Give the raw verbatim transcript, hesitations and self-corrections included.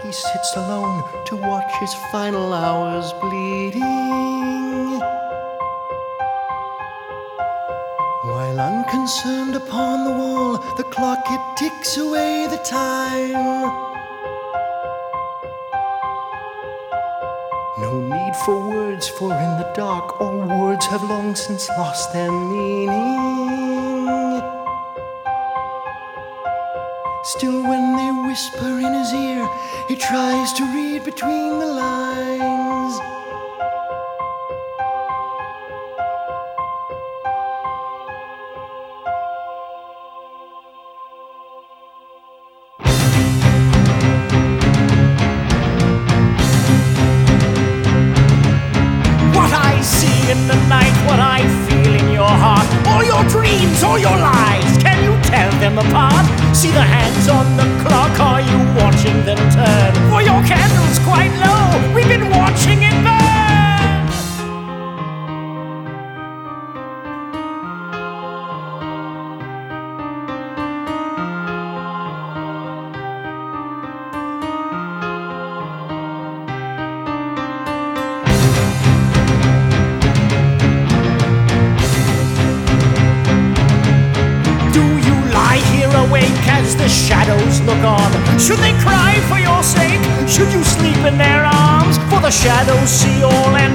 he sits alone to watch his final hours bleeding, while unconcerned upon the wall the clock it ticks away the time. No need for words, for in the dark all words have long since lost their meaning. Still when they whisper in his ear, he tries to read between the lines. What I see in the night, what I feel in your heart, all your dreams, all your lies, can you tell them apart? See the hands on the clock, are you watching them turn? For your candle's quite low, we've been watching it burn. Awake as the shadows look on. Should they cry for your sake? Should you sleep in their arms? For the shadows see all